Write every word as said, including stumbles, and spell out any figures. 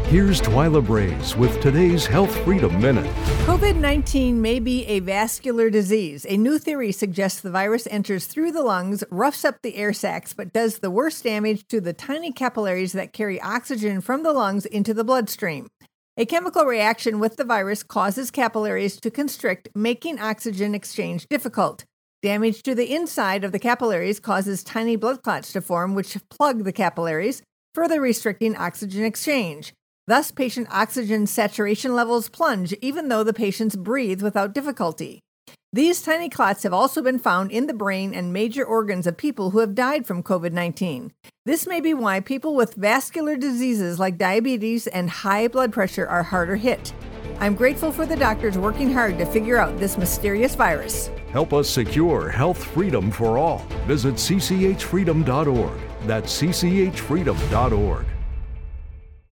Here's Twyla Braze with today's Health Freedom Minute. COVID nineteen may be a vascular disease. A new theory suggests the virus enters through the lungs, roughs up the air sacs, but does the worst damage to the tiny capillaries that carry oxygen from the lungs into the bloodstream. A chemical reaction with the virus causes capillaries to constrict, making oxygen exchange difficult. Damage to the inside of the capillaries causes tiny blood clots to form, which plug the capillaries, further restricting oxygen exchange. Thus, patient oxygen saturation levels plunge even though the patients breathe without difficulty. These tiny clots have also been found in the brain and major organs of people who have died from COVID nineteen. This may be why people with vascular diseases like diabetes and high blood pressure are harder hit. I'm grateful for the doctors working hard to figure out this mysterious virus. Help us secure health freedom for all. Visit c c h freedom dot org. That's c c h freedom dot org.